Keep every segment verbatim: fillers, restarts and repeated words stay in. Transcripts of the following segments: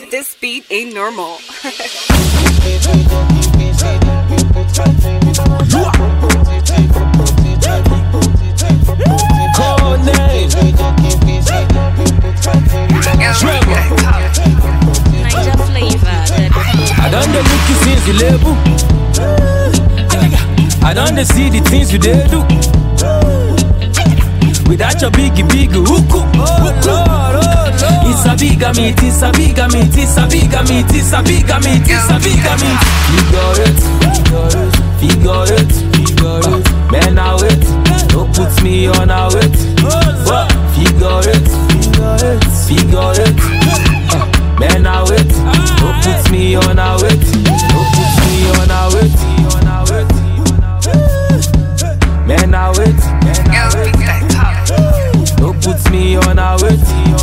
This beat ain't normal. Call name. Trevor. Niger flavor. I done the look you since the label. I done the see the things you did do. Without your biggie biggie hookoo. It's a bigger meat, it's a bigger meat, it's a bigger meat, it's a bigger meat, it's a bigger meat. Figure it, figure it, figure it. Man, I wait, don't put me on a wait. Figure it, figure it. Man, I wait, don't put me on a wait. Don't put me on a wait. Man, I wait, man, I wait. Don't put me on a wait.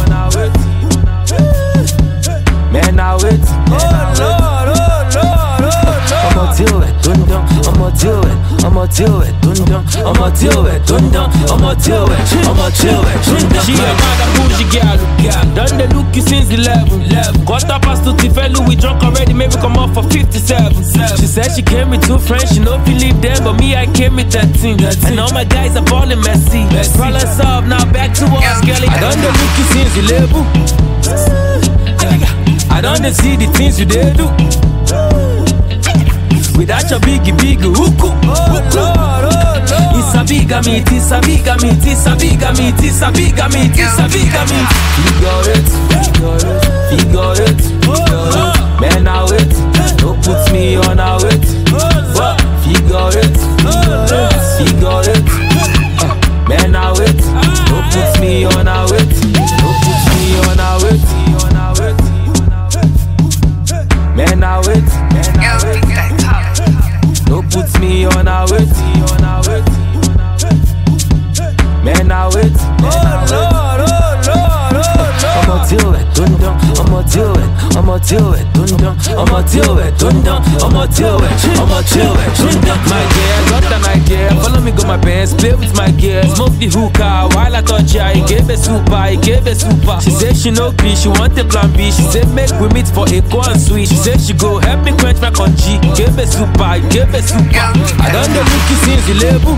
Man, I wait. Oh Lord, oh Lord, oh Lord. I'ma deal it, dun dun. I'ma deal it, I'ma deal it, dun dun. I'ma deal it, dun dun. I'ma deal it, I'ma deal it, dun dun. She a mother bougie girl, done the look since eleven. Quarter past two, Tifelu, we drunk already, maybe come off for fifty-seven. She said she came with two friends, she no believe them, but me I came with that team. And all my guys are balling messy. Problem solved, now back to us, girl. I done the look since eleven. I done see the things you did do. Without your biggie biggie hookoo. It's a bigger meat, it's a bigger meat, it's a bigger meat, it's a bigger meat, it's a bigger meat. Figure it, figure it, figure it. Man, I wait, don't put me on a wait. Figure it, figure it. Man, I wait, don't put me on a wait. Don't put me on a wait. Man, I wait, man, I wait. Don't put me on a wait. Man, I wait. Oh Lord, oh Lord, oh Lord. I'ma deal it, dun dun. I'ma deal it, I'ma deal it, dun dun. I'ma deal it, dun dun. I'ma deal it, I'ma deal it, dun dun. My girl, got an idea. Follow me, go my bands, play with my gear. Smoke the hookah while I touch ya. He gave a super, he gave a super. She said she no green, she want a plan B. She said make we meet for a corn sweet. She said she go help me quench my country. Gave a super, he gave a super. I done the lookie since the label.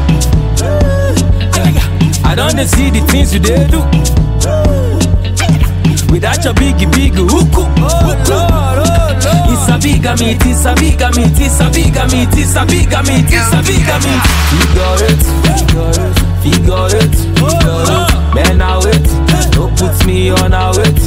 I done see the things you did do. Without your biggie biggie hookoo. It's a bigger meat, it's a bigger meat, it's a bigger meat, it's a bigger meat, it's a bigger meat. Figure it, figure it, figure it. Man, I wait, don't put me on a wait.